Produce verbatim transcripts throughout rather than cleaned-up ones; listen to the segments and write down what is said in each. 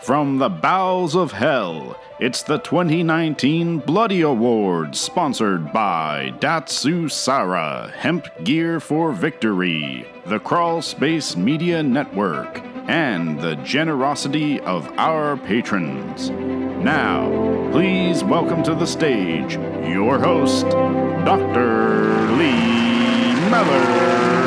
From the bowels of hell, it's the twenty nineteen Bloody Awards, sponsored by Datsu Sara, Hemp Gear for Victory, the Crawl Space Media Network, and the generosity of our patrons. Now, please welcome to the stage your host, Doctor Lee Meller.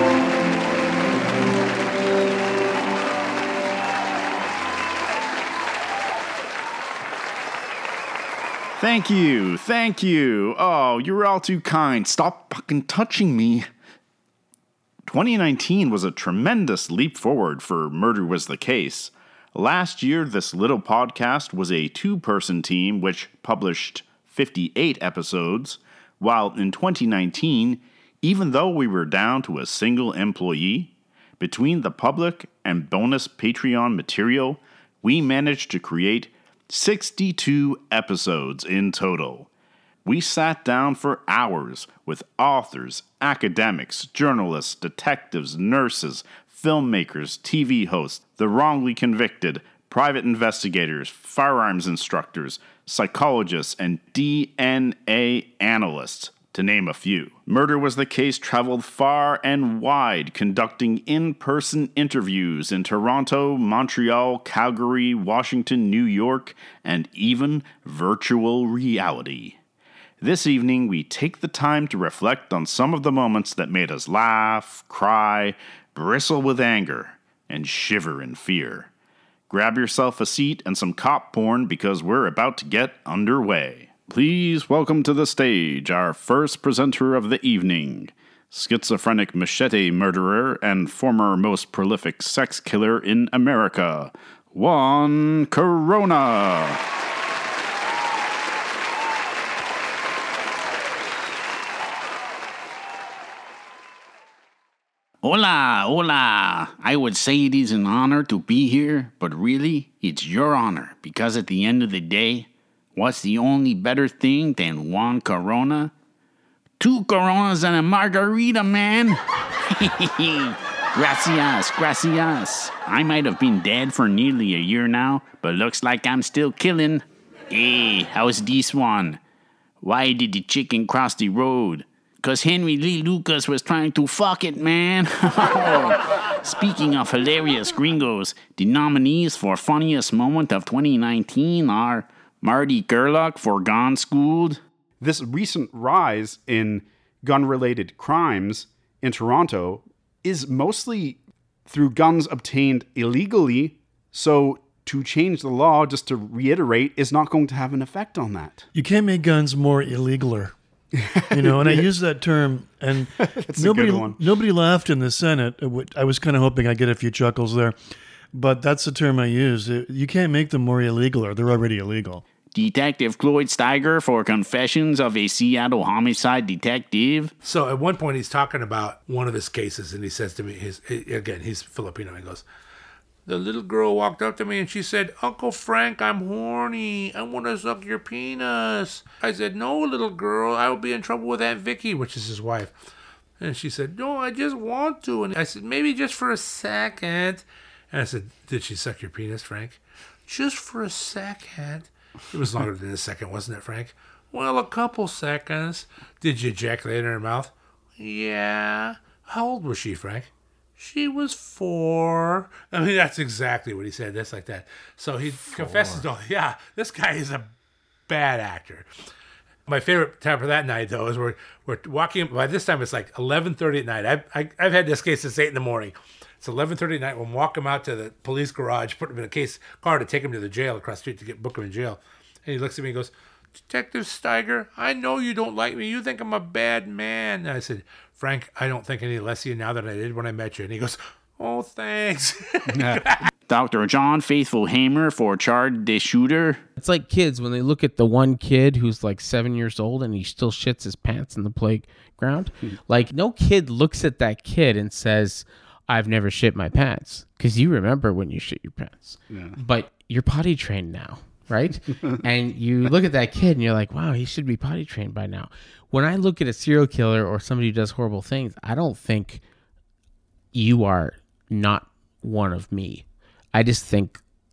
Thank you, thank you. Oh, you're all too kind. Stop fucking touching me. twenty nineteen was a tremendous leap forward for Murder Was the Case. Last year, this little podcast was a two-person team which published fifty-eight episodes, while in twenty nineteen, even though we were down to a single employee, between the public and bonus Patreon material, we managed to create sixty-two episodes in total. We sat down for hours with authors, academics, journalists, detectives, nurses, filmmakers, T V hosts, the wrongly convicted, private investigators, firearms instructors, psychologists, and D N A analysts, to name a few. Murder Was the Case traveled far and wide, conducting in-person interviews in Toronto, Montreal, Calgary, Washington, New York, and even virtual reality. This evening, we take the time to reflect on some of the moments that made us laugh, cry, bristle with anger, and shiver in fear. Grab yourself a seat and some cop porn because we're about to get underway. Please welcome to the stage our first presenter of the evening, schizophrenic machete murderer and former most prolific sex killer in America, Juan Corona. Hola, hola. I would say it is an honor to be here, but really, it's your honor, because at the end of the day, what's the only better thing than one Corona? Two Coronas and a margarita, man. Gracias, gracias. I might have been dead for nearly a year now, but looks like I'm still killing. Hey, how's this one? Why did the chicken cross the road? Because Henry Lee Lucas was trying to fuck it, man. Speaking of hilarious gringos, the nominees for funniest moment of twenty nineteen are Marty Gerlach for Gone Schooled. This recent rise in gun-related crimes in Toronto is mostly through guns obtained illegally, so to change the law, just to reiterate, is not going to have an effect on that. You can't make guns more illegaler. You know, and I use that term, and nobody nobody laughed in the Senate. I was kind of hoping I'd get a few chuckles there, but that's the term I use. You can't make them more illegal, or they're already illegal. Detective Cloyd Steiger for Confessions of a Seattle Homicide Detective. So at one point he's talking about one of his cases, and he says to me, his, again, he's Filipino, he goes, "The little girl walked up to me and she said, 'Uncle Frank, I'm horny. I want to suck your penis.' I said, 'No, little girl, I will be in trouble with Aunt Vicky,'" which is his wife. And she said, "No, I just want to." And I said, "Maybe just for a second." And I said, "Did she suck your penis, Frank?" "Just for a second." It was longer than a second, wasn't it, Frank? "Well, a couple seconds." "Did you ejaculate in her mouth?" "Yeah." "How old was she, Frank?" "She was four." I mean, that's exactly what he said. That's like that. So he four. confesses to, yeah, this guy is a bad actor. My favorite time for that night, though, is we're, we're walking, by this time it's like eleven thirty at night. I've, I, I've had this case since eight in the morning. It's eleven thirty at night. We'll walk him out to the police garage, put him in a case car to take him to the jail across the street to get book him in jail. And he looks at me and goes, "Detective Steiger, I know you don't like me. You think I'm a bad man." And I said, "Frank, I don't think any less of you now than I did when I met you." And he goes, "Oh, thanks." Doctor John Faithful Hamer for Charred the Shooter. It's like kids when they look at the one kid who's like seven years old and he still shits his pants in the playground. Like, no kid looks at that kid and says, "I've never shit my pants," because you remember when you shit your pants. Yeah. But you're potty trained now, right? And you look at that kid and you're like, wow, he should be potty trained by now. When I look at a serial killer or somebody who does horrible things, I don't think you are not one of me. I just think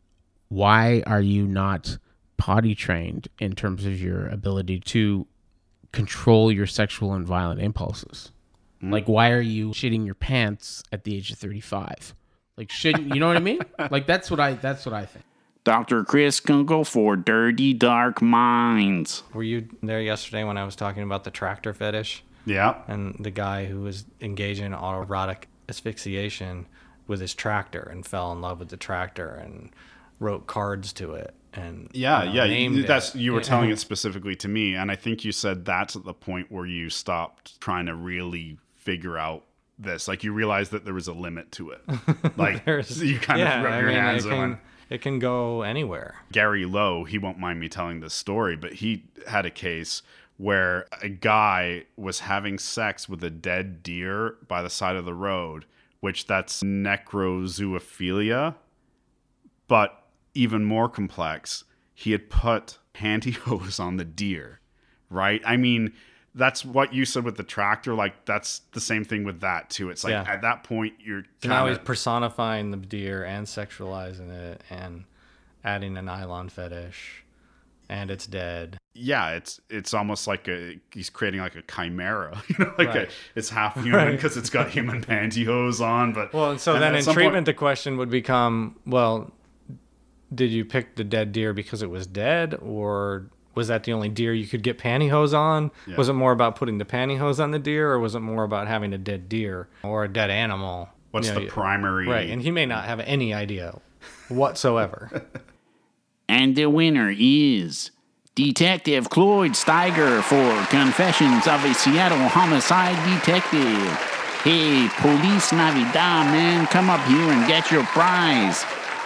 why are you not potty trained in terms of your ability to control your sexual and violent impulses? Mm. Like, why are you shitting your pants at the age of thirty-five? Like, shouldn't, you know what I mean? Like, that's what I, that's what I think. Doctor Chris Kunkel for Dirty Dark Minds. Were you there yesterday when I was talking about the tractor fetish? Yeah. And the guy who was engaging in autoerotic asphyxiation with his tractor and fell in love with the tractor and wrote cards to it. And yeah, you know, yeah, named that's it. you were telling it specifically to me, and I think you said that's at the point where you stopped trying to really figure out this. Like, you realized that there was a limit to it. Like, you kind yeah, of rub I your mean, hands it on. can, it can go anywhere. Gary Lowe, he won't mind me telling this story, but he had a case where a guy was having sex with a dead deer by the side of the road, which that's necrozoophilia, but even more complex. He had put pantyhose on the deer, right? I mean, that's what you said with the tractor. Like, that's the same thing with that too. It's like, yeah. At that point, you're so kinda... now he's personifying the deer and sexualizing it and adding a nylon fetish, and it's dead. Yeah, it's it's almost like a he's creating like a chimera, you know, like right. a, it's half human because right. it's got human pantyhose on. But well, so then in treatment, point... the question would become, well, did you pick the dead deer because it was dead, or was that the only deer you could get pantyhose on? Yeah. Was it more about putting the pantyhose on the deer, or was it more about having a dead deer or a dead animal? What's you know, the primary? Right, and he may not have any idea whatsoever. And the winner is Detective Cloyd Steiger for Confessions of a Seattle Homicide Detective. Hey, Police Navidad, man, come up here and get your prize.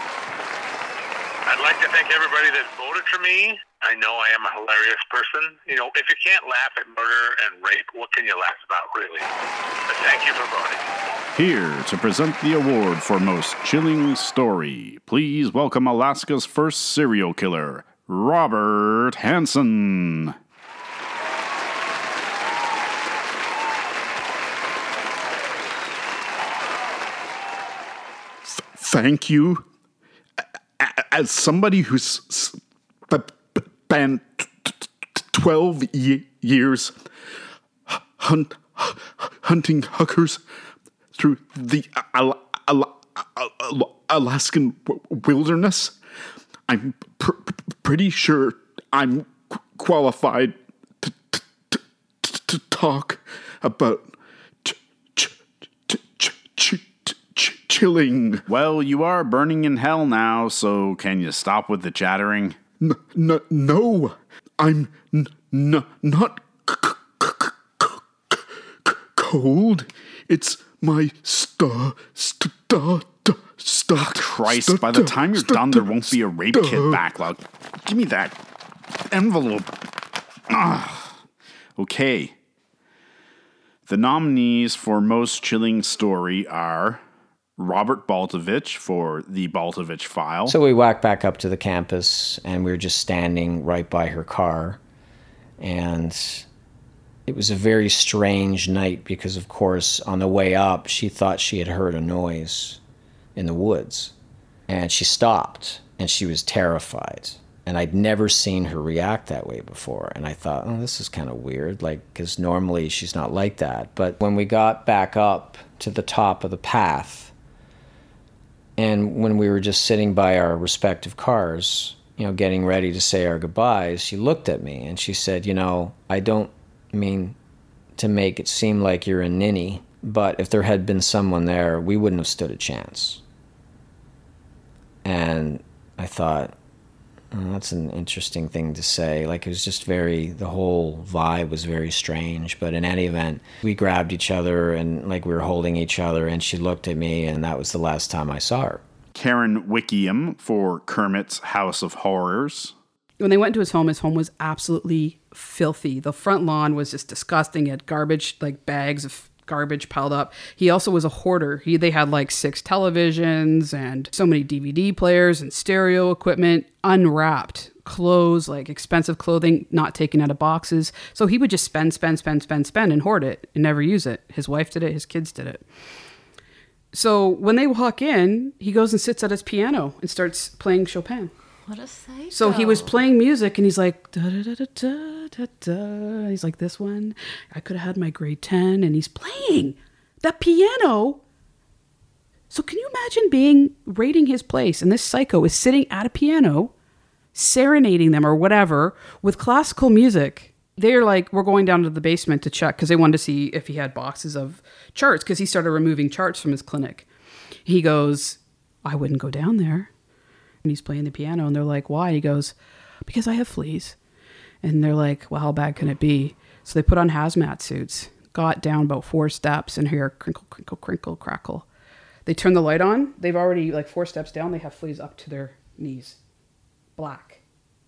I'd like to thank everybody that voted for me. I know I am a hilarious person. You know, if you can't laugh at murder and rape, what can you laugh about, really? But thank you for voting. Here to present the award for most chilling story, please welcome Alaska's first serial killer, Robert Hansen. Th- thank you. As somebody who's spent twelve years hunt, hunting hookers through the Al- Al- Al- Alaskan wilderness, I'm pr- pretty sure I'm qualified to, to, to, to talk about ch- ch- ch- ch- ch- chilling. Well, you are burning in hell now, so can you stop with the chattering? N- n- no, I'm n- n- not c- c- c- c- cold. It's my star, star, star. Oh, Christ, st- by the time you're st- done, there won't be a rape st- kit backlog. Give me that envelope. Ah. Okay. The nominees for Most Chilling Story are Robert Baltovich for The Baltovich File. So we walked back up to the campus, and we were just standing right by her car. And it was a very strange night because, of course, on the way up, she thought she had heard a noise in the woods. And she stopped, and she was terrified. And I'd never seen her react that way before. And I thought, oh, this is kind of weird, like, because normally she's not like that. But when we got back up to the top of the path, and when we were just sitting by our respective cars, you know, getting ready to say our goodbyes, she looked at me and she said, you know, I don't mean to make it seem like you're a ninny, but if there had been someone there, we wouldn't have stood a chance. And I thought, oh, that's an interesting thing to say. Like, it was just very, the whole vibe was very strange. But in any event, we grabbed each other and like we were holding each other, and she looked at me, and that was the last time I saw her. Karen Wickiam for Kermit's House of Horrors. When they went to his home, his home was absolutely filthy. The front lawn was just disgusting. He had garbage, like bags of garbage piled up. He also was a hoarder. He they had like six televisions and so many D V D players and stereo equipment, unwrapped clothes, like expensive clothing, not taken out of boxes. So he would just spend, spend, spend, spend, spend and hoard it and never use it. His wife did it. His kids did it. So when they walk in, he goes and sits at his piano and starts playing Chopin. What a psycho. So he was playing music and he's like, da da da da da da da. He's like, this one, I could have had my grade ten. And he's playing that piano. So can you imagine being, raiding his place, and this psycho is sitting at a piano, serenading them or whatever with classical music. They're like, we're going down to the basement to check because they wanted to see if he had boxes of charts because he started removing charts from his clinic. He goes, I wouldn't go down there. And he's playing the piano and they're like, why? He goes, because I have fleas. And they're like, well, how bad can it be? So they put on hazmat suits, got down about four steps and hear crinkle, crinkle, crinkle, crackle. They turn the light on. They've already like four steps down. They have fleas up to their knees. Black.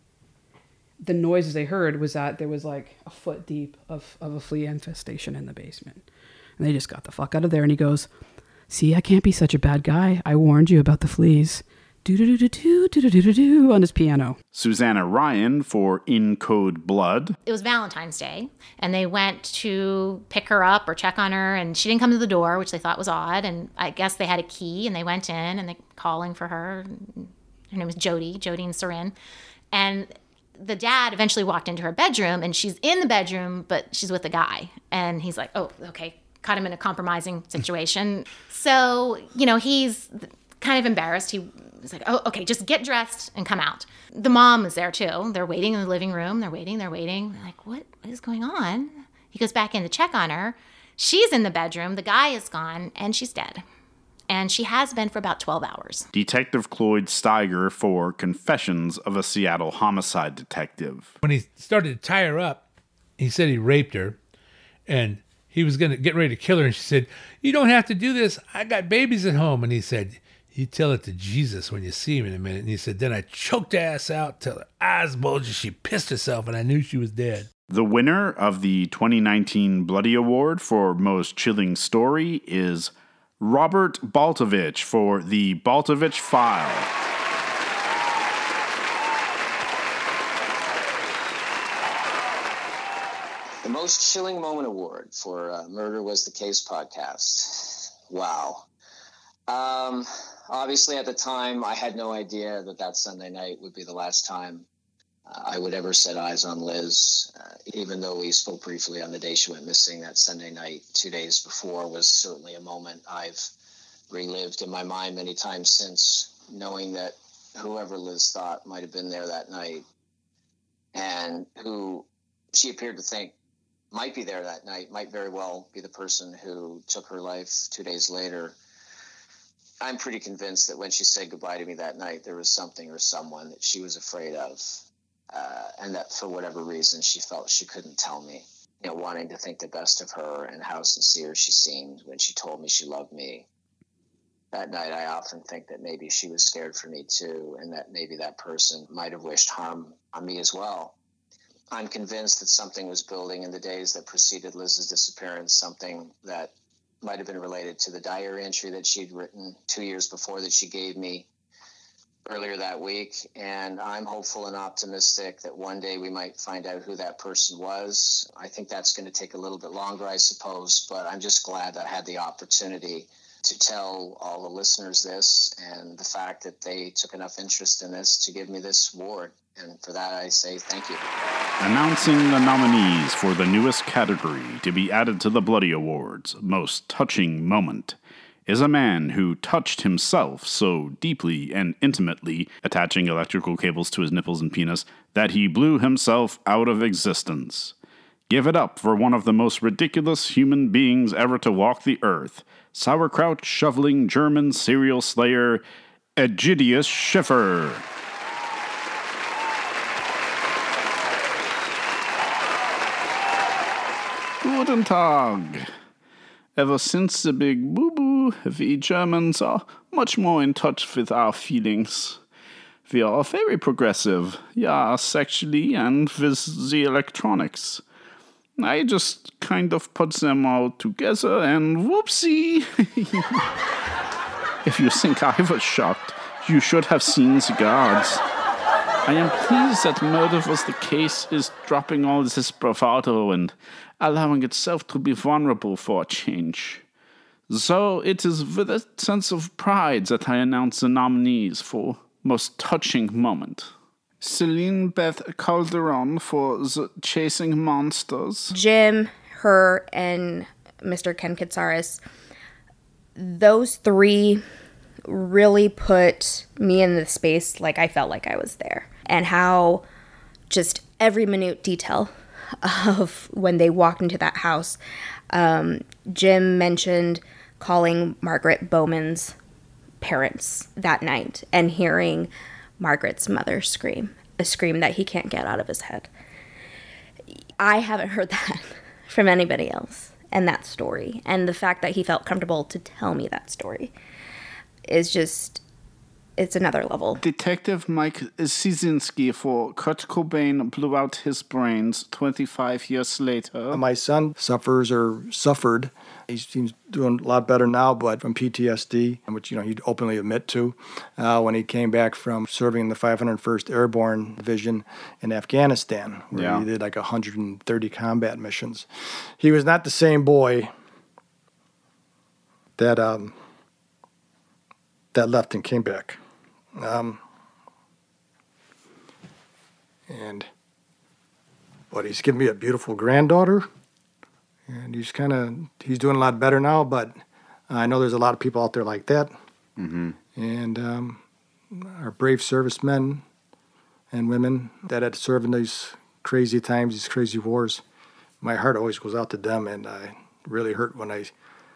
The noises they heard was that there was like a foot deep of, of a flea infestation in the basement. And they just got the fuck out of there. And he goes, see, I can't be such a bad guy. I warned you about the fleas. Do-do-do-do-do, do-do-do-do-do on his piano. Susanna Ryan for In Code Blood. It was Valentine's Day, and they went to pick her up or check on her, and she didn't come to the door, which they thought was odd. And I guess they had a key, and they went in, and they calling for her. Her name was Jody, Jody and Sarin. And the dad eventually walked into her bedroom, and she's in the bedroom, but she's with a guy. And he's like, oh, okay, caught him in a compromising situation. So, you know, he's kind of embarrassed. He was like, oh, okay, just get dressed and come out. The mom is there too. They're waiting in the living room. They're waiting, they're waiting. They're like, what is going on? He goes back in to check on her. She's in the bedroom. The guy is gone, and she's dead. And she has been for about twelve hours. Detective Cloyd Steiger for Confessions of a Seattle Homicide Detective. When he started to tie her up, he said he raped her, and he was going to get ready to kill her, and she said, you don't have to do this. I got babies at home. And he said, you tell it to Jesus when you see him in a minute. And he said, then I choked her ass out till her eyes bulged and she pissed herself, and I knew she was dead. The winner of the twenty nineteen Bloody Award for Most Chilling Story is Robert Baltovich for The Baltovich File. The Most Chilling Moment Award for uh, Murder Was the Case podcast. Wow. Um, obviously, at the time, I had no idea that that Sunday night would be the last time uh, I would ever set eyes on Liz, uh, even though we spoke briefly on the day she went missing. That Sunday night, two days before, was certainly a moment I've relived in my mind many times since, knowing that whoever Liz thought might have been there that night and who she appeared to think might be there that night might very well be the person who took her life two days later. I'm pretty convinced that when she said goodbye to me that night, there was something or someone that she was afraid of, uh, and that for whatever reason she felt she couldn't tell me. You know, wanting to think the best of her and how sincere she seemed when she told me she loved me. That night, I often think that maybe she was scared for me too, and that maybe that person might have wished harm on me as well. I'm convinced that something was building in the days that preceded Liz's disappearance, something that might have been related to the diary entry that she'd written two years before that she gave me earlier that week. And I'm hopeful and optimistic that one day we might find out who that person was. I think that's going to take a little bit longer, I suppose, but I'm just glad that I had the opportunity to tell all the listeners this, and the fact that they took enough interest in this to give me this award. And for that, I say thank you. Announcing the nominees for the newest category to be added to the Bloody Awards, Most Touching Moment, is a man who touched himself so deeply and intimately, attaching electrical cables to his nipples and penis, that he blew himself out of existence. Give it up for one of the most ridiculous human beings ever to walk the earth, sauerkraut-shoveling German serial slayer Egidius Schiffer. Guten Tag. Ever since the big boo-boo, we Germans are much more in touch with our feelings. We are very progressive, yeah, sexually and with the electronics. I just kind of put them all together and whoopsie. If you think I was shocked, you should have seen the guards. I am pleased that Murder Was the Case is dropping all this bravado and allowing itself to be vulnerable for a change. So it is with a sense of pride that I announce the nominees for Most Touching Moment. Celine Beth Calderon for The Chasing Monsters. Jim, her, and Mister Ken Katsaris. Those three really put me in the space like I felt like I was there. And how just every minute detail of when they walked into that house. Um, Jim mentioned calling Margaret Bowman's parents that night and hearing Margaret's mother scream, a scream that he can't get out of his head. I haven't heard that from anybody else, and that story. And the fact that he felt comfortable to tell me that story is just, it's another level. Detective Mike Cizinski for Kurt Cobain blew out his brains twenty-five years later. My son suffers or suffered. He seems doing a lot better now, but from P T S D, which, you know, he'd openly admit to, uh, when he came back from serving in the five hundred first Airborne Division in Afghanistan, where yeah. he did like one hundred thirty combat missions. He was not the same boy that um, that left and came back. Um, and, but he's given me a beautiful granddaughter, and he's kind of, he's doing a lot better now, but I know there's a lot of people out there like that. Mm-hmm. And um, our brave servicemen and women that had to serve in these crazy times, these crazy wars, my heart always goes out to them, and I really hurt when I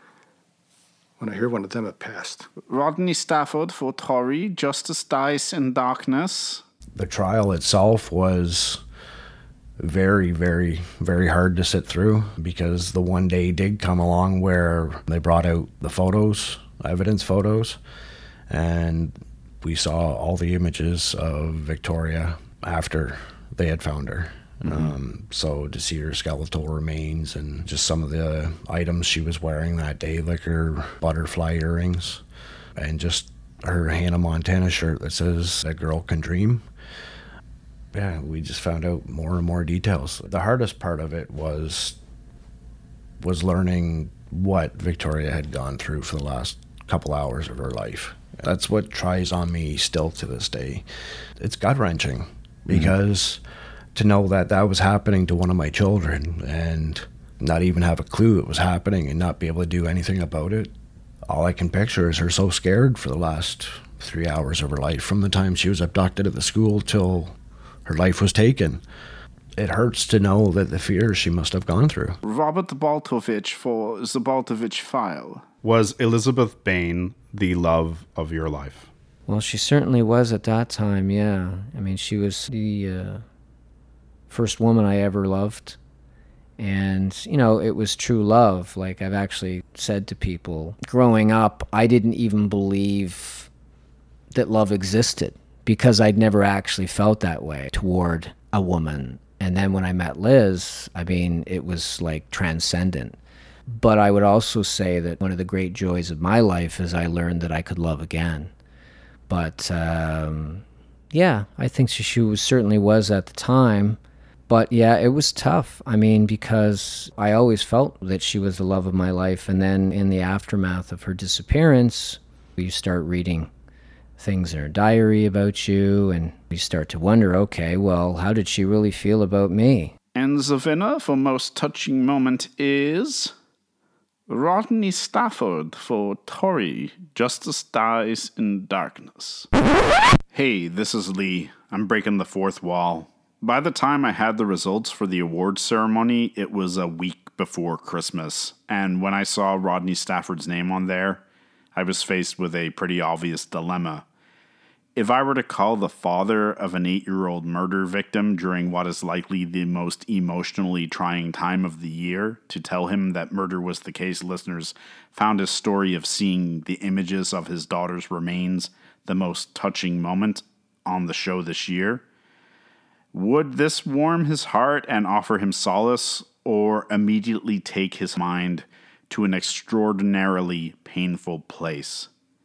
when I hear one of them have passed. Rodney Stafford for Tori, Justice Dies in Darkness. The trial itself was very, very, very hard to sit through because the one day did come along where they brought out the photos, evidence photos, and we saw all the images of Victoria after they had found her. Mm-hmm. Um, so to see her skeletal remains and just some of the items she was wearing that day, like her butterfly earrings and just her Hannah Montana shirt that says "That Girl Can Dream." Yeah, we just found out more and more details. The hardest part of it was was learning what Victoria had gone through for the last couple hours of her life. That's what tries on me still to this day. It's gut-wrenching because mm-hmm. to know that that was happening to one of my children and not even have a clue it was happening and not be able to do anything about it. All I can picture is her so scared for the last three hours of her life, from the time she was abducted at the school till her life was taken. It hurts to know that the fear she must have gone through. Robert Baltovich for The Baltovich File. Was Elizabeth Bain the love of your life? Well, she certainly was at that time, yeah. I mean, she was the uh, first woman I ever loved. And, you know, it was true love. Like I've actually said to people, growing up, I didn't even believe that love existed because I'd never actually felt that way toward a woman. And then when I met Liz, I mean, it was like transcendent. But I would also say that one of the great joys of my life is I learned that I could love again. But, um, yeah, I think she, she was, certainly was at the time. But, yeah, it was tough. I mean, because I always felt that she was the love of my life. And then in the aftermath of her disappearance, you start reading things in her diary about you, and you start to wonder, okay, well, how did she really feel about me? And the winner for Most Touching Moment is Rodney Stafford for Tori, Justice Dies in Darkness. Hey, this is Lee. I'm breaking the fourth wall. By the time I had the results for the awards ceremony, it was a week before Christmas, and when I saw Rodney Stafford's name on there, I was faced with a pretty obvious dilemma. If I were to call the father of an eight-year-old murder victim during what is likely the most emotionally trying time of the year to tell him that murder was the case, listeners found his story of seeing the images of his daughter's remains the most touching moment on the show this year, would this warm his heart and offer him solace, or immediately take his mind to an extraordinarily painful place?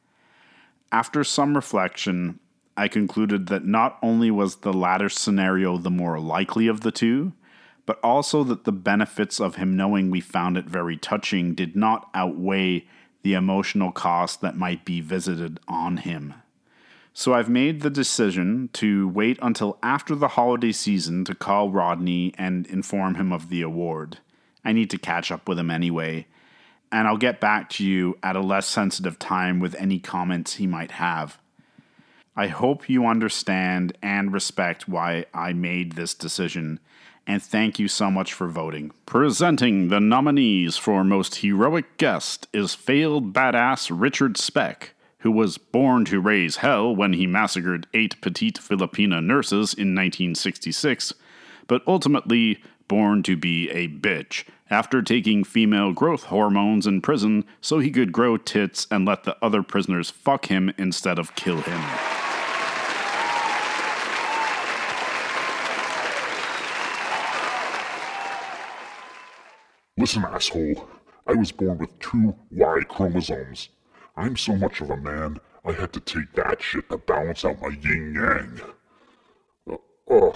After some reflection, I concluded that not only was the latter scenario the more likely of the two, but also that the benefits of him knowing we found it very touching did not outweigh the emotional cost that might be visited on him. So I've made the decision to wait until after the holiday season to call Rodney and inform him of the award. I need to catch up with him anyway, and I'll get back to you at a less sensitive time with any comments he might have. I hope you understand and respect why I made this decision, and thank you so much for voting. Presenting the nominees for Most Heroic Guest is failed badass Richard Speck, who was born to raise hell when he massacred eight petite Filipina nurses in nineteen sixty-six, but ultimately born to be a bitch after taking female growth hormones in prison so he could grow tits and let the other prisoners fuck him instead of kill him. Listen, asshole. I was born with two Y chromosomes. I'm so much of a man, I had to take that shit to balance out my yin-yang. Uh, oh.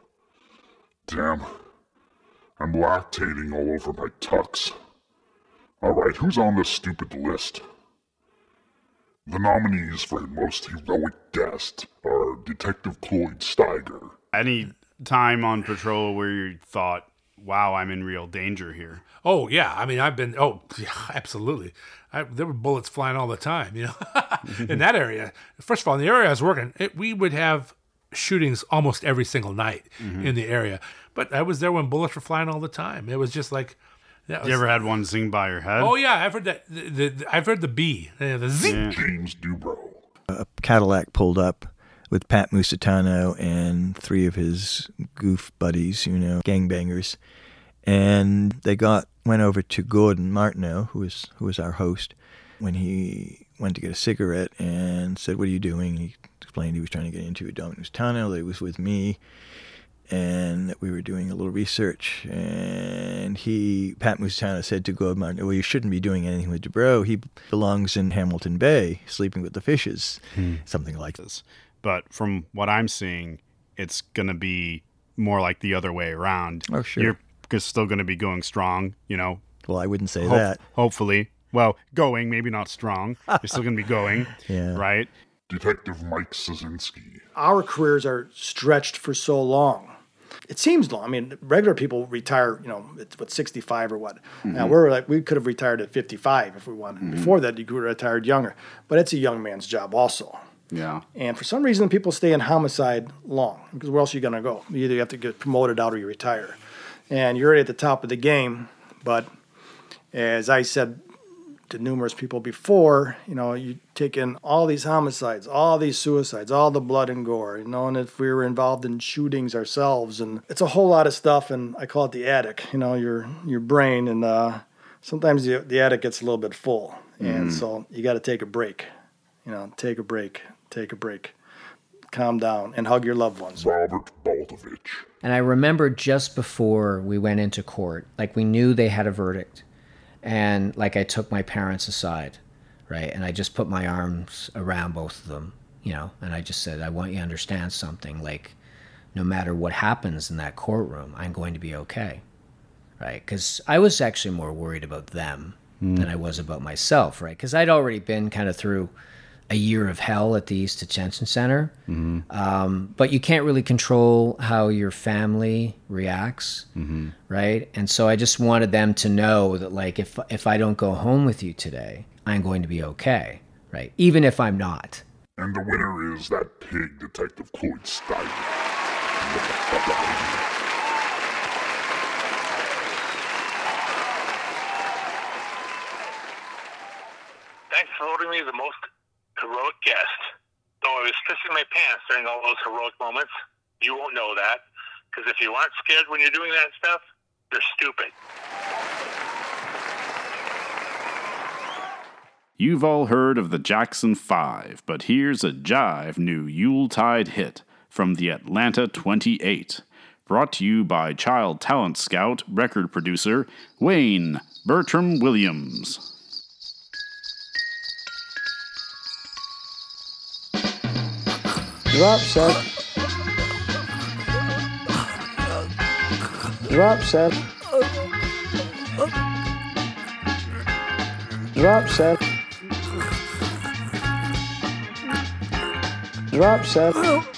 Damn. I'm lactating all over my tux. Alright, who's on this stupid list? The nominees for Most Heroic Guest are Detective Cloyd Steiger. Any time on patrol where you thought, wow, I'm in real danger here? Oh, yeah. I mean, I've been, oh, yeah, absolutely. I, there were bullets flying all the time, you know, in that area. First of all, in the area I was working, it, we would have shootings almost every single night mm-hmm. in the area. But I was there when bullets were flying all the time. It was just like... That was, you ever had one zing by your head? Oh, yeah. I've heard that. The, the, the, I've heard the B. The, the zing. Yeah. James Dubrow. A Cadillac pulled up with Pat Musitano and three of his goof buddies, you know, gangbangers. And they got went over to Gordon Martineau, who was who was our host, when he went to get a cigarette and said, "What are you doing?" And he explained he was trying to get into Dominic Musitano. That he was with me, and that we were doing a little research. And he, Pat Musitano, said to Gordon Martineau, "Well, you shouldn't be doing anything with Dubrow. He belongs in Hamilton Bay, sleeping with the fishes," hmm. something like this. But from what I'm seeing, it's gonna be more like the other way around. Oh, sure. You're is still going to be going strong, you know. Well, I wouldn't say Ho- that. Hopefully. Well, going, maybe not strong. You're still going to be going, yeah. right? Detective Mike Sosinski. Our careers are stretched for so long. It seems long. I mean, regular people retire, you know, it's what, sixty-five or what. Mm-hmm. Now, we're like, we could have retired at fifty-five if we wanted. Mm-hmm. Before that, you could have retired younger. But it's a young man's job also. Yeah. And for some reason, people stay in homicide long. Because where else are you going to go? Either you have to get promoted out or you retire. And you're already at the top of the game, but as I said to numerous people before, you know, you take in all these homicides, all these suicides, all the blood and gore, you know, and if we were involved in shootings ourselves, and it's a whole lot of stuff, and I call it the attic, you know, your your brain, and uh, sometimes the, the attic gets a little bit full, and mm. so you got to take a break, you know, take a break, take a break. Calm down and hug your loved ones. Robert Baldovich. And I remember just before we went into court, like we knew they had a verdict. And like I took my parents aside, right? And I just put my arms around both of them, you know, and I just said, I want you to understand something. Like, no matter what happens in that courtroom, I'm going to be okay, right? Because I was actually more worried about them mm. than I was about myself, right? Because I'd already been kind of through a year of hell at the East Detention Center. Mm-hmm. Um, but you can't really control how your family reacts, mm-hmm. right? And so I just wanted them to know that, like, if if I don't go home with you today, I'm going to be okay, right? Even if I'm not. And the winner is that pig, Detective Cloyd Steiger. Thanks for voting me the most heroic guest. Though I was pissing my pants during all those heroic moments, you won't know that, because if you aren't scared when you're doing that stuff, you're stupid. You've all heard of the Jackson Five, but here's a jive new Yuletide hit from the Atlanta twenty-eight, brought to you by child talent scout record producer Wayne Bertram Williams. Drop set. Drop set. Drop set. Drop set.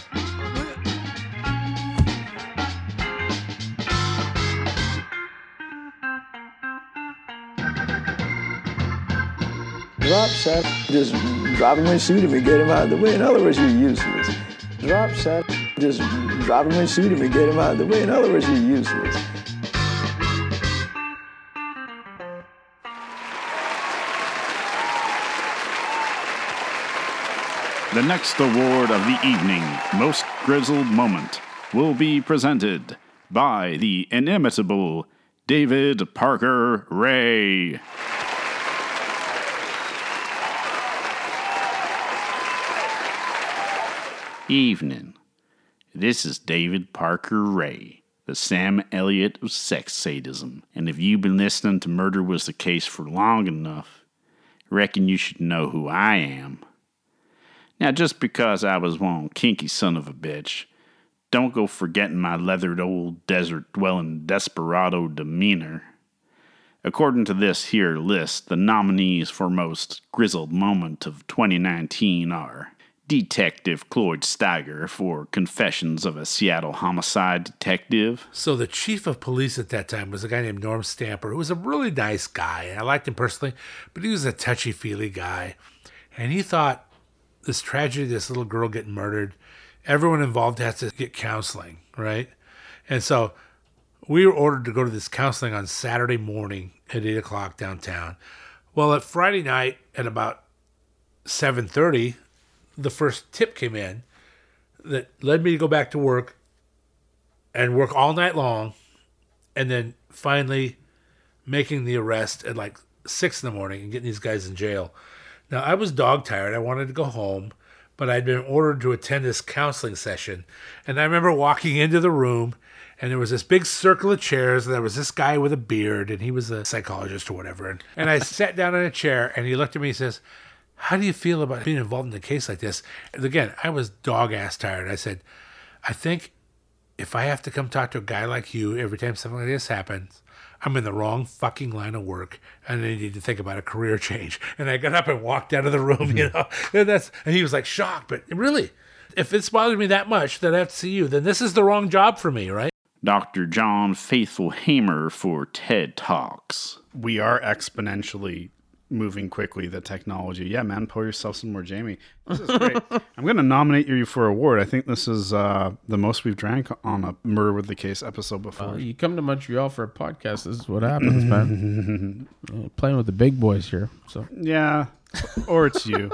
Drop set. Just drop him and shoot him and get him out of the way. In other words, you're useless. Drop set. Just drop him and shoot him and get him out of the way. In other words, you're useless. The next award of the evening, Most Grizzled Moment, will be presented by the inimitable David Parker Ray. Evening. This is David Parker Ray, the Sam Elliott of sex sadism. And if you've been listening to Murder Was the Case for long enough, reckon you should know who I am. Now, just because I was one kinky son of a bitch, don't go forgetting my leathered old desert-dwelling desperado demeanor. According to this here list, the nominees for Most Grizzled Moment of twenty nineteen are Detective Cloyd Steiger for Confessions of a Seattle Homicide Detective. So the chief of police at that time was a guy named Norm Stamper, who was a really nice guy. I liked him personally, but he was a touchy-feely guy. And he thought this tragedy, this little girl getting murdered, everyone involved has to get counseling, right? And so we were ordered to go to this counseling on Saturday morning at eight o'clock downtown. Well, at Friday night at about seven thirty, the first tip came in that led me to go back to work and work all night long, and then finally making the arrest at like six in the morning and getting these guys in jail. Now, I was dog tired. I wanted to go home, but I'd been ordered to attend this counseling session. And I remember walking into the room, and there was this big circle of chairs, and there was this guy with a beard, and he was a psychologist or whatever. And, and I sat down in a chair, and he looked at me and says, "How do you feel about being involved in a case like this?" And again, I was dog-ass tired. I said, "I think if I have to come talk to a guy like you every time something like this happens, I'm in the wrong fucking line of work, and I need to think about a career change." And I got up and walked out of the room, you know. And that's and he was like shocked, but really, if it's bothered me that much that I have to see you, then this is the wrong job for me, right? Doctor John Faithful Hamer for TED Talks. We are exponentially moving quickly, the technology. Yeah, man, pour yourself some more Jamie. This is great. I'm going to nominate you for an award. I think this is uh, the most we've drank on a Murder with the Case episode before. Uh, you come to Montreal for a podcast, this is what happens, man. Playing with the big boys here. So yeah, or it's you.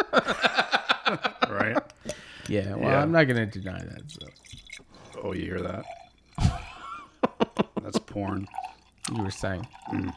Right? Yeah, well, Yeah. I'm not going to deny that. So. Oh, you hear that? That's porn. You were saying. Mm.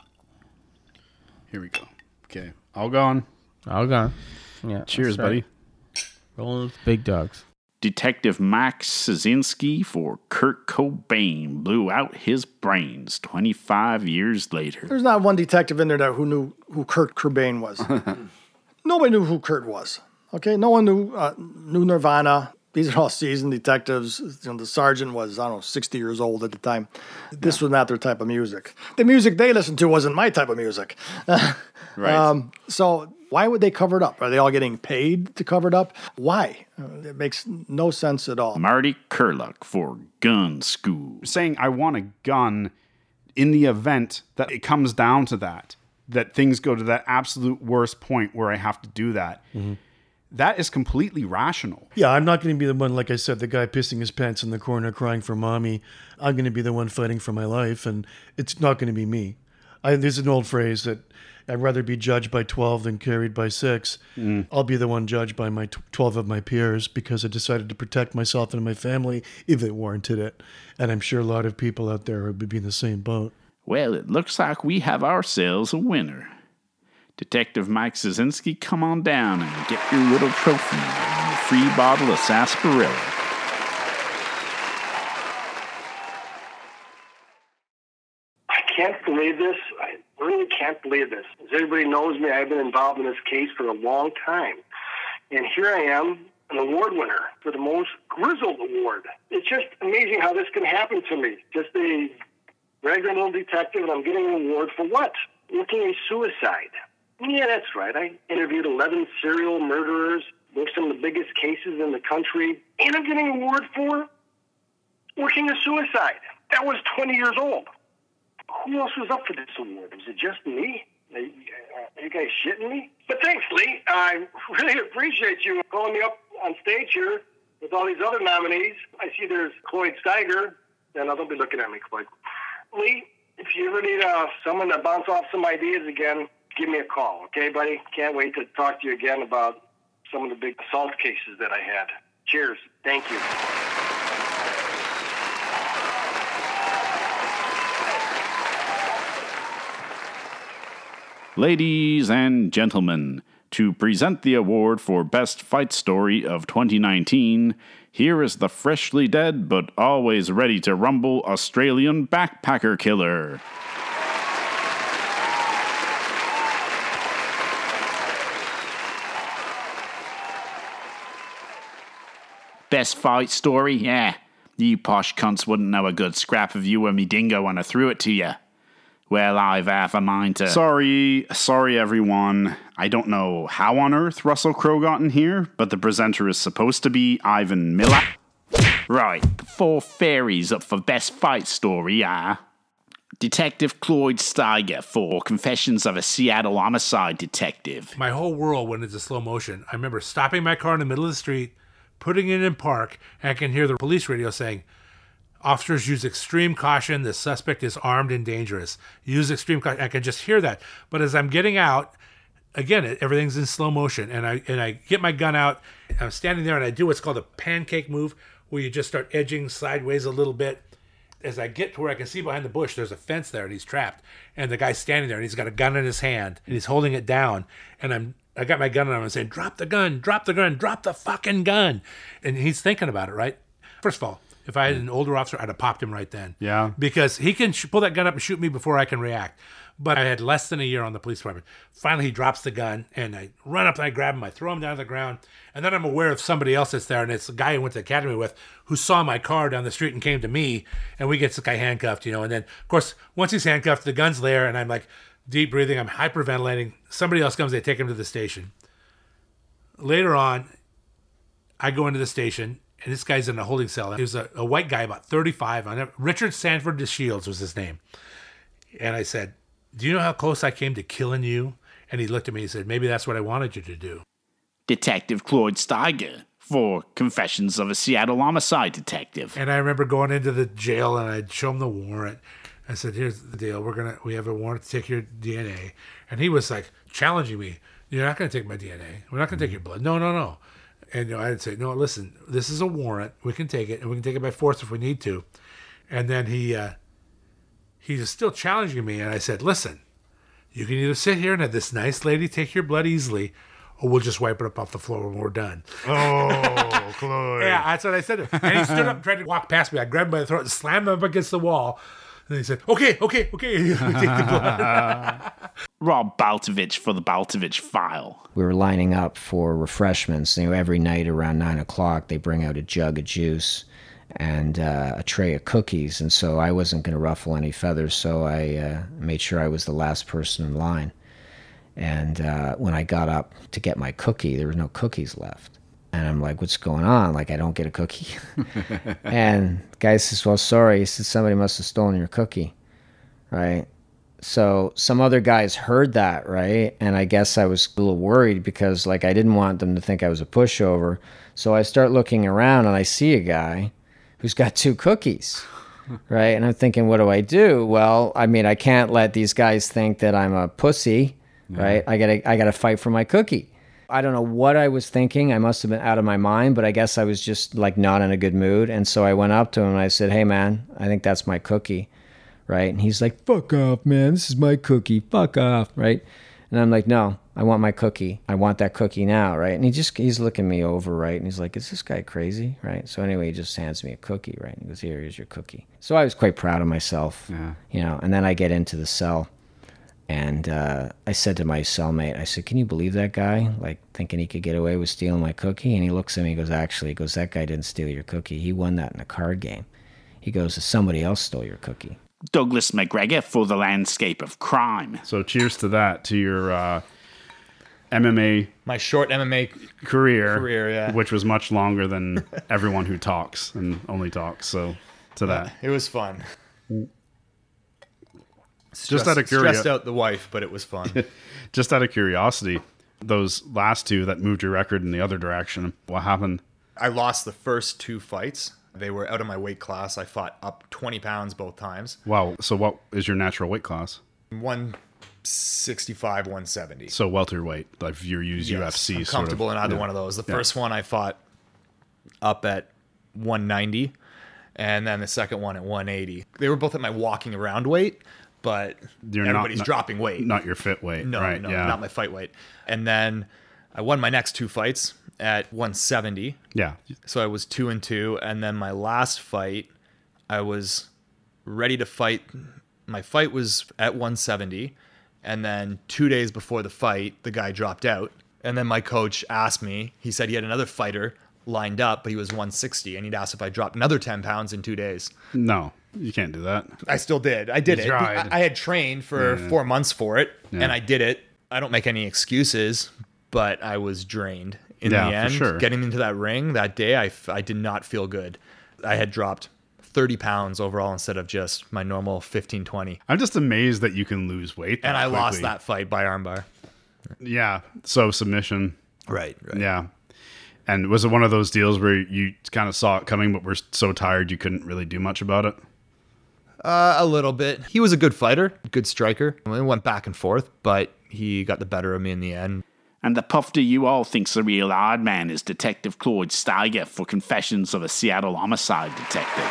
Here we go. Okay, all gone. All gone. Yeah. Cheers, that's right. buddy. Rolling with big dogs. Detective Max Szynski for Kurt Cobain blew out his brains twenty-five years later. There's not one detective in there that who knew who Kurt Cobain was. Nobody knew who Kurt was. Okay, no one knew uh, knew Nirvana. These are all seasoned detectives. You know, the sergeant was, I don't know, sixty years old at the time. This yeah. was not their type of music. The music they listened to wasn't my type of music. Right. Um, so why would they cover it up? Are they all getting paid to cover it up? Why? Uh, it makes no sense at all. Marty Kurluck for Gun School. Saying I want a gun in the event that it comes down to that, that things go to that absolute worst point where I have to do that. Mm-hmm. That is completely rational. Yeah, I'm not going to be the one, like I said, the guy pissing his pants in the corner crying for mommy. I'm going to be the one fighting for my life, and it's not going to be me. I, there's an old phrase that I'd rather be judged by twelve than carried by six. Mm. I'll be the one judged by my twelve of my peers because I decided to protect myself and my family if it warranted it. And I'm sure a lot of people out there would be in the same boat. Well, it looks like we have ourselves a winner. Detective Mike Szynski, come on down and get your little trophy and your free bottle of sarsaparilla. I can't believe this. I really can't believe this. As everybody knows me, I've been involved in this case for a long time. And here I am, an award winner for the Most Grizzled Award. It's just amazing how this can happen to me. Just a regular little detective, and I'm getting an award for what? Looking at suicide. Yeah, that's right. I interviewed eleven serial murderers, worked some of the biggest cases in the country, and I'm getting an award for working a suicide. That was twenty years old. Who else was up for this award? Was it just me? Are you, are you guys shitting me? But thanks, Lee. I really appreciate you calling me up on stage here with all these other nominees. I see there's Cloyd Steiger. And don't be looking at me, Cloyd. Lee, if you ever need uh, someone to bounce off some ideas again, give me a call, okay, buddy? Can't wait to talk to you again about some of the big assault cases that I had. Cheers. Thank you. Ladies and gentlemen, to present the award for Best Fight Story of twenty nineteen, here is the freshly dead but always ready to rumble Australian backpacker killer. Best fight story? Yeah. You posh cunts wouldn't know a good scrap of you or me dingo when I threw it to you. Well, I've half a mind to... Sorry, sorry everyone. I don't know how on earth Russell Crowe got in here, but the presenter is supposed to be Ivan Miller. Right, four fairies up for best fight story, ah. Detective Cloyd Steiger for Confessions of a Seattle Homicide Detective. My whole world went into slow motion. I remember stopping my car in the middle of the street, putting it in park, and I can hear the police radio saying, "Officers use extreme caution. The suspect is armed and dangerous. Use extreme caution." I can just hear that. But as I'm getting out, again, it, everything's in slow motion. And I and I get my gun out. I'm standing there and I do what's called a pancake move, where you just start edging sideways a little bit. As I get to where I can see behind the bush, there's a fence there and he's trapped. And the guy's standing there and he's got a gun in his hand and he's holding it down. And I'm I got my gun and I'm saying, "Drop the gun, drop the gun, drop the fucking gun." And he's thinking about it, right? First of all, if I had an older officer, I'd have popped him right then. Yeah. Because he can sh- pull that gun up and shoot me before I can react. But I had less than a year on the police department. Finally, he drops the gun, and I run up and I grab him. I throw him down to the ground. And then I'm aware of somebody else that's there, and it's the guy I went to the academy with who saw my car down the street and came to me. And we get this guy handcuffed, you know. And then, of course, once he's handcuffed, the gun's there, and I'm like deep breathing. I'm hyperventilating. Somebody else comes. They take him to the station. Later on, I go into the station. And this guy's in a holding cell. He was a, a white guy, about thirty-five. On it. Richard Sanford DeShields was his name. And I said, "Do you know how close I came to killing you?" And he looked at me and said, "Maybe that's what I wanted you to do." Detective Cloyd Steiger for Confessions of a Seattle Homicide Detective. And I remember going into the jail and I'd show him the warrant. I said, "Here's the deal. We're gonna we have a warrant to take your D N A." And he was like challenging me. "You're not going to take my D N A. We're not going to take your blood." No, no, no. And you know, I'd say, "No, listen, this is a warrant. We can take it, and we can take it by force if we need to." And then he uh, he was still challenging me, and I said, "Listen, you can either sit here and have this nice lady take your blood easily, or we'll just wipe it up off the floor when we're done." Oh, Chloe. Yeah, that's what I said. And he stood up and tried to walk past me. I grabbed him by the throat and slammed him up against the wall. And he said, "Okay, okay, okay." Take the blood. Rob Baltovich for the Baltovich File. We were lining up for refreshments. You know, every night around nine o'clock, they bring out a jug of juice and uh, a tray of cookies. And so I wasn't going to ruffle any feathers, so I uh, made sure I was the last person in line. And uh, when I got up to get my cookie, there were no cookies left. And I'm like, "What's going on? Like, I don't get a cookie." And the guy says, "Well, sorry." He said, "Somebody must have stolen your cookie." Right? So some other guys heard that, right? And I guess I was a little worried because, like, I didn't want them to think I was a pushover. So I start looking around and I see a guy who's got two cookies, right? And I'm thinking, what do I do? Well, I mean, I can't let these guys think that I'm a pussy, yeah. right? I gotta, I gotta fight for my cookie. I don't know what I was thinking. I must have been out of my mind, but I guess I was just like not in a good mood. And so I went up to him and I said, "Hey man, I think that's my cookie." Right? And he's like, "Fuck off, man. This is my cookie. Fuck off." Right? And I'm like, "No, I want my cookie. I want that cookie now." Right? And he just, he's looking me over, right? And he's like, "Is this guy crazy?" Right? So anyway, he just hands me a cookie, right? And he goes, "Here, here's your cookie." So I was quite proud of myself, yeah. you know, and then I get into the cell and uh, I said to my cellmate, I said, "Can you believe that guy? Like thinking he could get away with stealing my cookie?" And he looks at me, he goes, "Actually," he goes, "that guy didn't steal your cookie. He won that in a card game." He goes, "Somebody else stole your cookie." Douglas McGregor for The Landscape of Crime. So cheers to that, to your uh, M M A, my short M M A career, career, yeah. which was much longer than everyone who talks and only talks. So to Yeah, that, it was fun. Just Stressed- out of curiosity, stressed out the wife, but it was fun. Just out of curiosity, those last two that moved your record in the other direction, what happened? I lost the first two fights. They were out of my weight class. I fought up twenty pounds both times. Wow. So what is your natural weight class? one sixty-five, one seventy. So welterweight, like if you use Yes, U F C. I'm sort comfortable of, in either yeah. one of those. The Yeah. first one I fought up at one ninety, and then the second one at one eighty. They were both at my walking around weight, but You're not- everybody's not- dropping weight. Not your fit weight, No, right? no, yeah. not my fight weight. And then I won my next two fights at one seventy. Yeah. So I was two and two, and then my last fight, I was ready to fight. My fight was at one seventy, and then two days before the fight, the guy dropped out. And then my coach asked me. He said he had another fighter lined up, but he was one sixty, and he'd asked if I dropped another ten pounds in two days. No, you can't do that. I still did. I did You it. tried. I I had trained for Yeah. four months for it, Yeah. and I did it. I don't make any excuses, but I was drained in Yeah, the for end. sure. Getting into that ring that day, I, f- I did not feel good. I had dropped thirty pounds overall instead of just my normal fifteen, twenty. I'm just amazed that you can lose weight. that And I lost quickly. that fight by armbar. Yeah. So submission. Right, right. Yeah. And was it one of those deals where you kind of saw it coming, but were so tired you couldn't really do much about it? Uh, a little bit. He was a good fighter, good striker. We went back and forth, but he got the better of me in the end. And the puffer you all think's the real odd man is Detective Claude Steiger for Confessions of a Seattle Homicide Detective.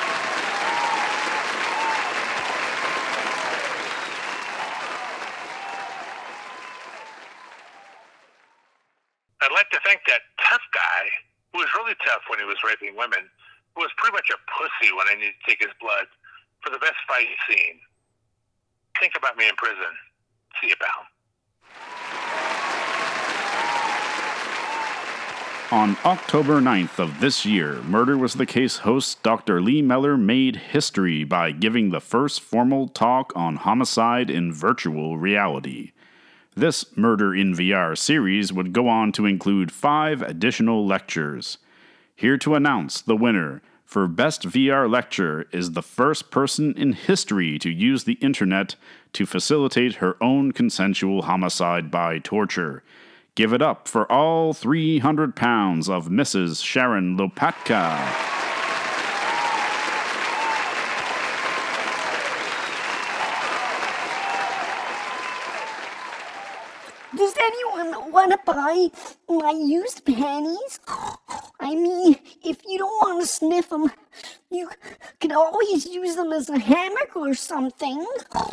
I'd like to thank that tough guy who was really tough when he was raping women, who was pretty much a pussy when I needed to take his blood, for the best fight scene. Think about me in prison. See you, pal. On October ninth of this year, Murder Was the Case host Doctor Lee Meller made history by giving the first formal talk on homicide in virtual reality. This Murder in V R series would go on to include five additional lectures. Here to announce the winner for Best V R Lecture is the first person in history to use the internet to facilitate her own consensual homicide by torture. Give it up for all three hundred pounds of Missus Sharon Lopatka. Does anyone want to buy my used panties? I mean, if you don't want to sniff them, you could always use them as a hammock or something.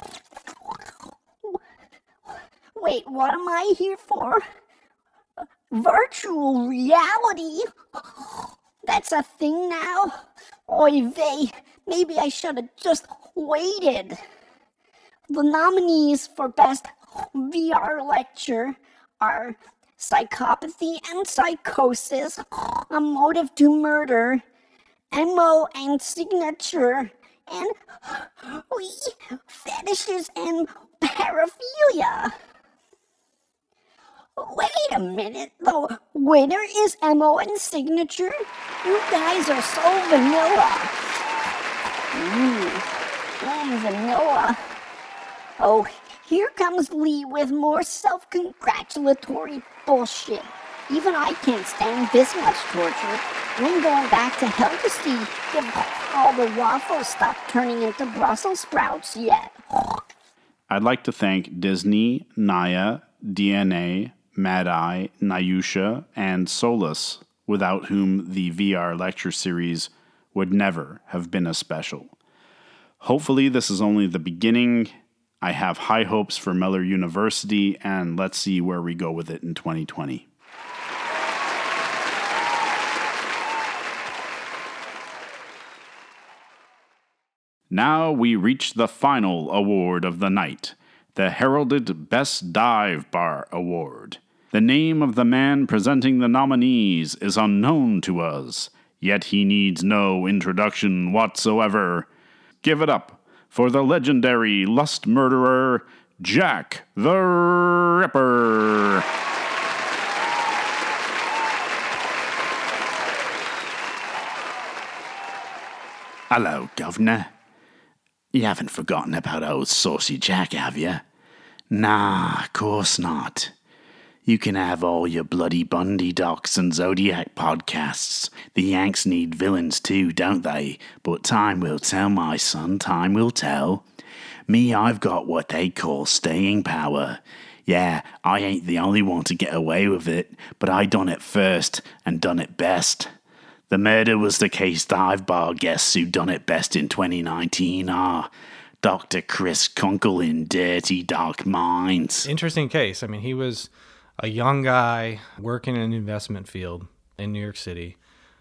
Wait, what am I here for? Virtual reality? That's a thing now? Oy vey, maybe I should have just waited. The nominees for Best V R Lecture are Psychopathy and Psychosis, A Motive to Murder, M O and Signature, and we Fetishes and Paraphilia. Wait a minute, the winner is M O and Signature? You guys are so vanilla. Mmm, mm, vanilla. Oh, here comes Lee with more self-congratulatory bullshit. Even I can't stand this much torture. I'm going back to hell to see if all the waffles stop turning into Brussels sprouts yet. I'd like to thank Disney, Naya, D N A, Mad Eye, Nayusha, and Solus, without whom the V R lecture series would never have been as special. Hopefully this is only the beginning. I have high hopes for Meller University, and let's see where we go with it in twenty twenty. Now we reach the final award of the night, the heralded Best Dive Bar Award. The name of the man presenting the nominees is unknown to us, yet he needs no introduction whatsoever. Give it up for the legendary lust murderer, Jack the Ripper. Hello, Governor. You haven't forgotten about old Saucy Jack, have you? Nah, of course not. You can have all your Bloody Bundy docs and Zodiac podcasts. The Yanks need villains too, don't they? But time will tell, my son, time will tell. Me, I've got what they call staying power. Yeah, I ain't the only one to get away with it, but I done it first and done it best. The murder was the case dive bar guests who done it best in twenty nineteen are Doctor Chris Kunkel in Dirty Dark Minds. Interesting case. I mean, he was a young guy working in an investment field in New York City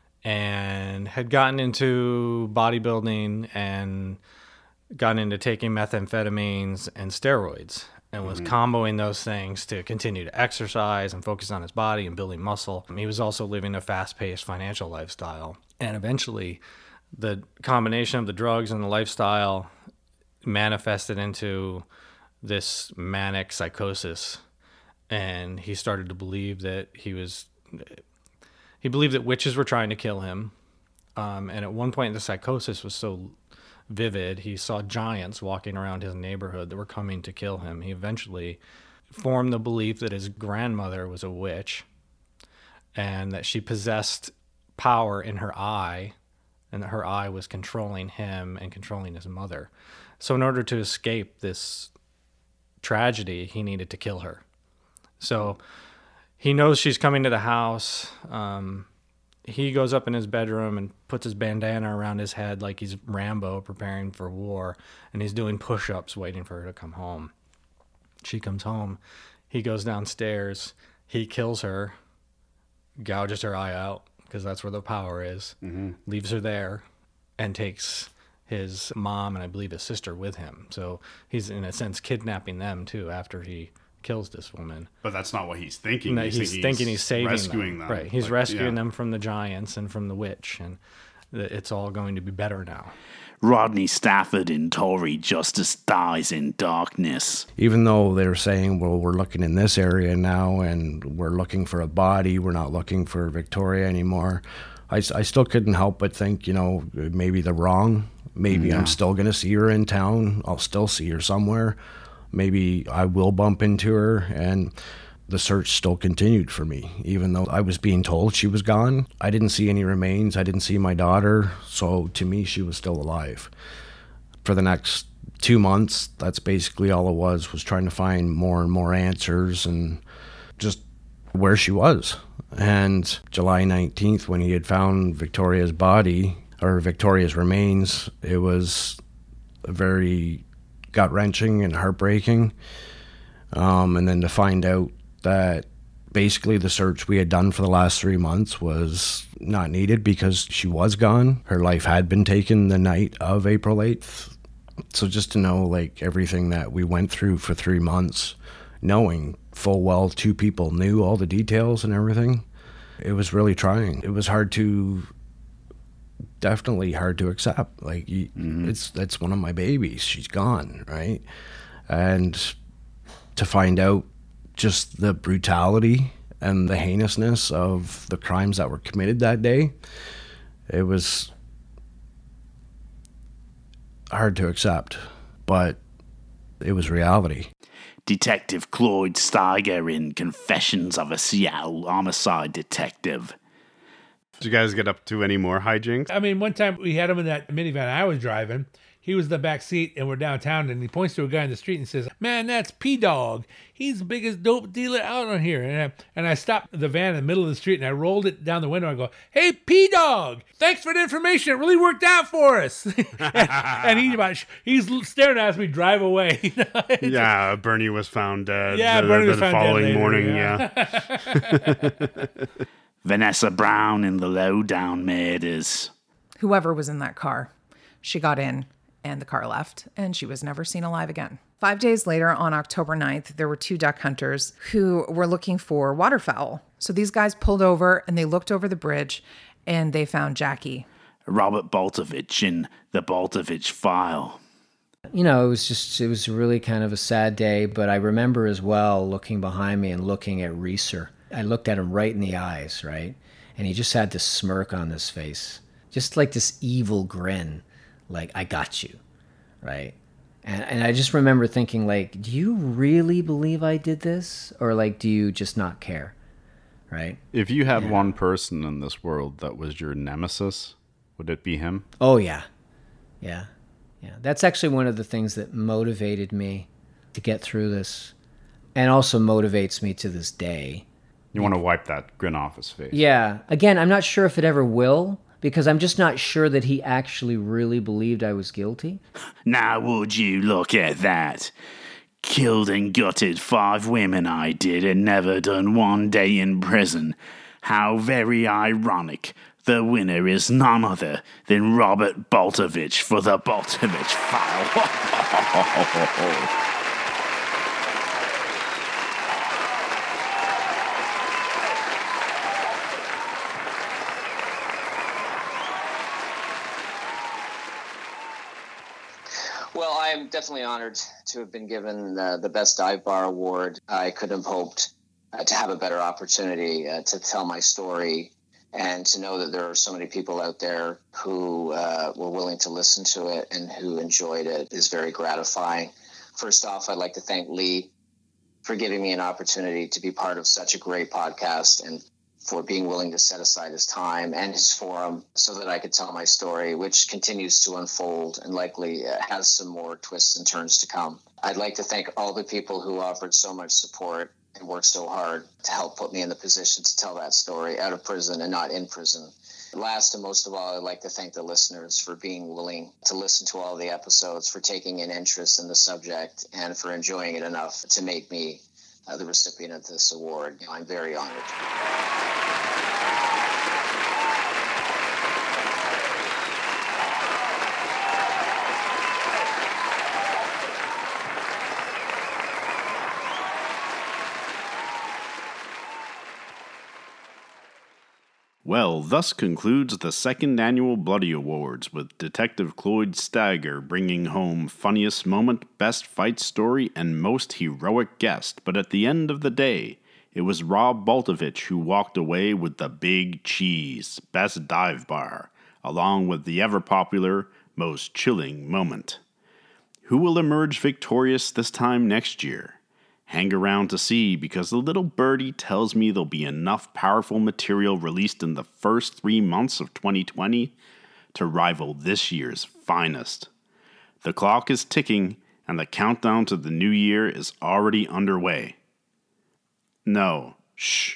and had gotten into bodybuilding and gotten into taking methamphetamines and steroids and was Mm-hmm. comboing those things to continue to exercise and focus on his body and building muscle. He was also living a fast-paced financial lifestyle. And eventually, the combination of the drugs and the lifestyle manifested into this manic psychosis. And he started to believe that he was... He believed that witches were trying to kill him. Um, and at one point, the psychosis was so vivid, he saw giants walking around his neighborhood that were coming to kill him. He eventually formed the belief that his grandmother was a witch and that she possessed power in her eye and that her eye was controlling him and controlling his mother. So in order to escape this tragedy, he needed to kill her. So he knows she's coming to the house. Um, he goes up in his bedroom and puts his bandana around his head like he's Rambo preparing for war, and he's doing push-ups waiting for her to come home. She comes home. He goes downstairs. He kills her, gouges her eye out because that's where the power is, Mm-hmm. leaves her there, and takes his mom and I believe his sister with him. So he's in a sense kidnapping them too after he kills this woman. But that's not what he's thinking. No, he's, he's thinking, thinking he's saving rescuing them. them. Right. He's Like, rescuing yeah. them from the giants and from the witch, and th- it's all going to be better now. Rodney Stafford in Tory Justice dies in darkness. Even though they're saying, well, we're looking in this area now and we're looking for a body, we're not looking for Victoria anymore, I, s- I still couldn't help but think, you know, maybe they're wrong. Maybe Yeah. I'm still going to see her in town. I'll still see her somewhere. Maybe I will bump into her, and the search still continued for me. Even though I was being told she was gone, I didn't see any remains. I didn't see my daughter. So to me, she was still alive. For the next two months, that's basically all it was, was trying to find more and more answers and just where she was. And July nineteenth, when he had found Victoria's body, or Victoria's remains, it was a very gut-wrenching and heartbreaking. Um, and then to find out that basically the search we had done for the last three months was not needed because she was gone. Her life had been taken the night of April eighth. So just to know, like, everything that we went through for three months, knowing full well two people knew all the details and everything, it was really trying. It was hard to... definitely hard to accept. Like, you, it's that's one of my babies. She's gone, right? And to find out just the brutality and the heinousness of the crimes that were committed that day, it was hard to accept, but it was reality. Detective Cloyd Steiger in Confessions of a Seattle Homicide Detective. Did you guys get up to any more hijinks? I mean, one time we had him in that minivan I was driving. He was in the back seat, and we're downtown, and he points to a guy in the street and says, "Man, that's P-Dog. He's the biggest dope dealer out on here." And I, and I stopped the van in the middle of the street, and I rolled it down the window. I go, "Hey, P-Dog, thanks for the information. It really worked out for us." and, and he about, he's staring at us as we drive away. Yeah, Bernie was found dead. Yeah, the, Bernie the was found dead following later, morning. yeah. Yeah. Vanessa Brown in the Lowdown Murders. Whoever was in that car, she got in and the car left, and she was never seen alive again. Five days later, on October ninth, there were two duck hunters who were looking for waterfowl. So these guys pulled over and they looked over the bridge and they found Jackie. Robert Baltovich in The Baltovich File. You know, it was just, it was really kind of a sad day, but I remember as well looking behind me and looking at Reeser. I looked at him right in the eyes, right? And he just had this smirk on his face, just like this evil grin. like, I got you, right? And, and I just remember thinking, like, do you really believe I did this? Or, like, do you just not care, right? If you had Yeah. one person in this world that was your nemesis, would it be him? Oh, yeah. Yeah. Yeah. That's actually one of the things that motivated me to get through this, and also motivates me to this day. You want to wipe that grin off his face. Yeah. Again, I'm not sure if it ever will, because I'm just not sure that he actually really believed I was guilty. Now would you look at that? Killed and gutted five women I did and never done one day in prison. How very ironic. The winner is none other than Robert Boltovich for the Boltovich File. Well, I am definitely honored to have been given uh, the Best Dive Bar Award. I couldn't have hoped uh, to have a better opportunity uh, to tell my story, and to know that there are so many people out there who uh, were willing to listen to it and who enjoyed it is very gratifying. First off, I'd like to thank Lee for giving me an opportunity to be part of such a great podcast, and for being willing to set aside his time and his forum so that I could tell my story, which continues to unfold and likely uh, has some more twists and turns to come. I'd like to thank all the people who offered so much support and worked so hard to help put me in the position to tell that story out of prison and not in prison. Last and most of all, I'd like to thank the listeners for being willing to listen to all the episodes, for taking an interest in the subject, and for enjoying it enough to make me uh, the recipient of this award. You know, I'm very honored. Well, thus concludes the second annual Bloody Awards, with Detective Cloyd Stagger bringing home Funniest Moment, Best Fight Story, and Most Heroic Guest. But at the end of the day, it was Rob Boltovich who walked away with the Big Cheese, Best Dive Bar, along with the ever-popular Most Chilling Moment. Who will emerge victorious this time next year? Hang around to see, because the little birdie tells me there'll be enough powerful material released in the first three months of twenty twenty to rival this year's finest. The clock is ticking, and the countdown to the new year is already underway. No, shh.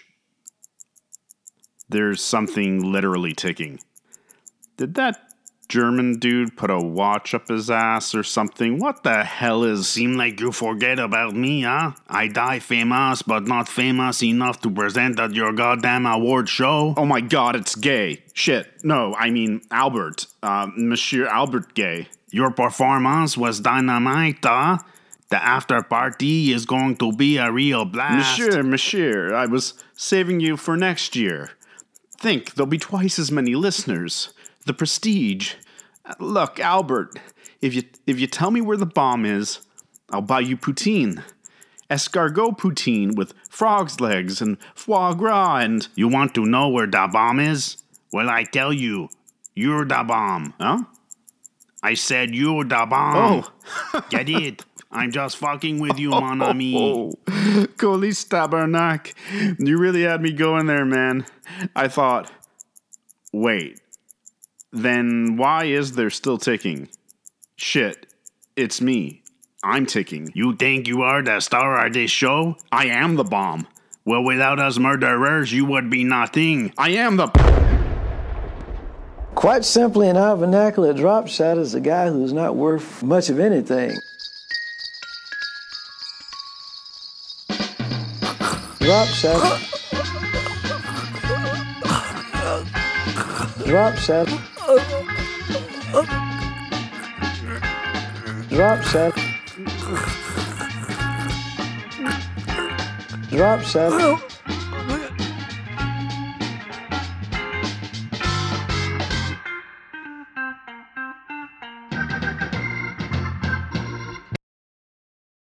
There's something literally ticking. Did that German dude put a watch up his ass or something? What the hell is... Seem like you forget about me, huh? I die famous, but not famous enough to present at your goddamn award show. Oh my god, it's Gay. Shit. No, I mean Albert. Uh, Monsieur Albert Gay. Your performance was dynamite, huh? The after party is going to be a real blast. Monsieur, monsieur, I was saving you for next year. Think, there'll be twice as many listeners. The prestige. Look, Albert, if you if you tell me where the bomb is, I'll buy you poutine. Escargot poutine with frog's legs and foie gras and... You want to know where the bomb is? Well, I tell you, you're the bomb. Huh? I said you're the bomb. Oh. Get it? I'm just fucking with you, mon ami. Oh, Colis tabarnak. You really had me going there, man. I thought, wait. Then why is there still ticking? Shit, it's me. I'm ticking. You think you are the star of this show? I am the bomb. Well, without us murderers, you would be nothing. I am the... Quite simply, in our vernacular, a drop shot is a guy who's not worth much of anything. Drop shot. Drop shot. Drop shot. Drop shot.